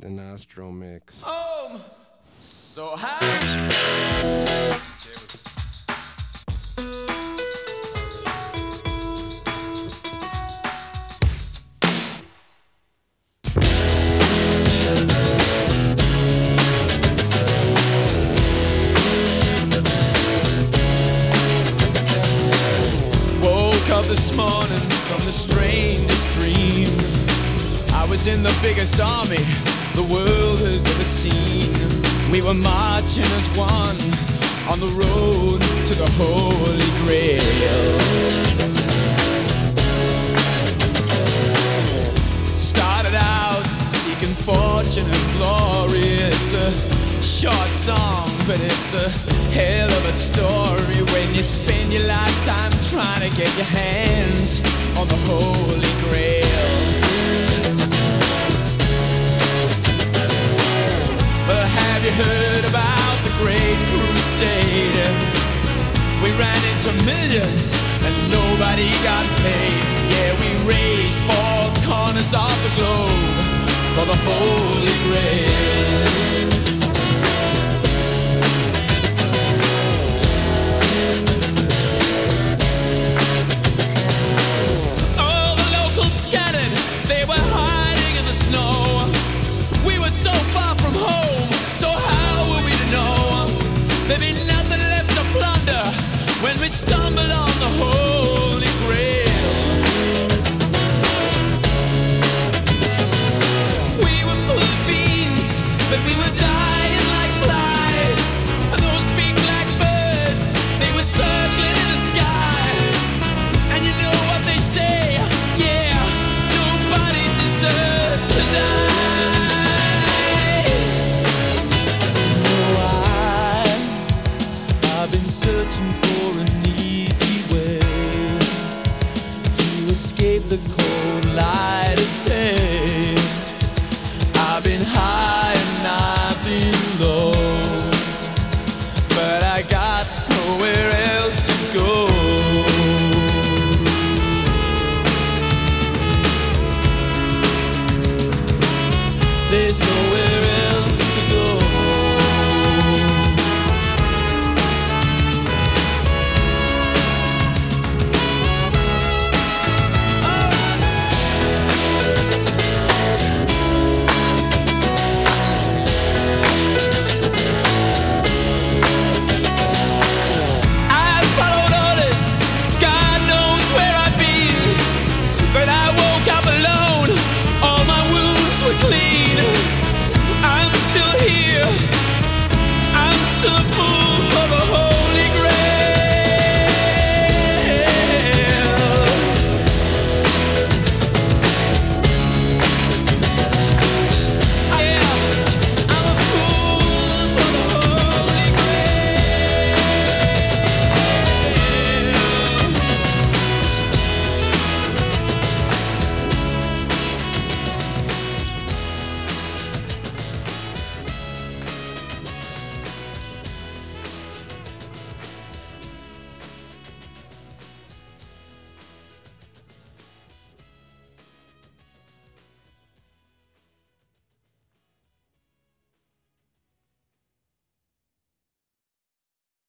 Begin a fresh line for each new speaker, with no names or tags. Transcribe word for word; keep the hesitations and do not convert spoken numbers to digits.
the Nostro mix.
Oh, so high. Woke up this morning from the strangest dream. I was in the biggest army the world has ever seen. We were marching as one on the road to the Holy Grail. Started out seeking fortune and glory. It's a short song, but it's a hell of a story when you spend your lifetime trying to get your hands on the Holy Grail. But have you heard about the Great Crusade? We ran into millions and nobody got paid. Yeah, we raised four corners of the globe for the Holy Grail. All the locals scattered, they were hiding in the snow. We were so far from home, so how were we to know? There'd be nothing left to plunder when we stumbled on the Holy Grail. We were full of beans, but we were dying like flies. And those big black birds, they were circling in the sky. And you know what they say, yeah, nobody deserves to die. I've been searching for an easy way to escape the cold light of day. I've been high and I've been low, but I got nowhere else to go. There's no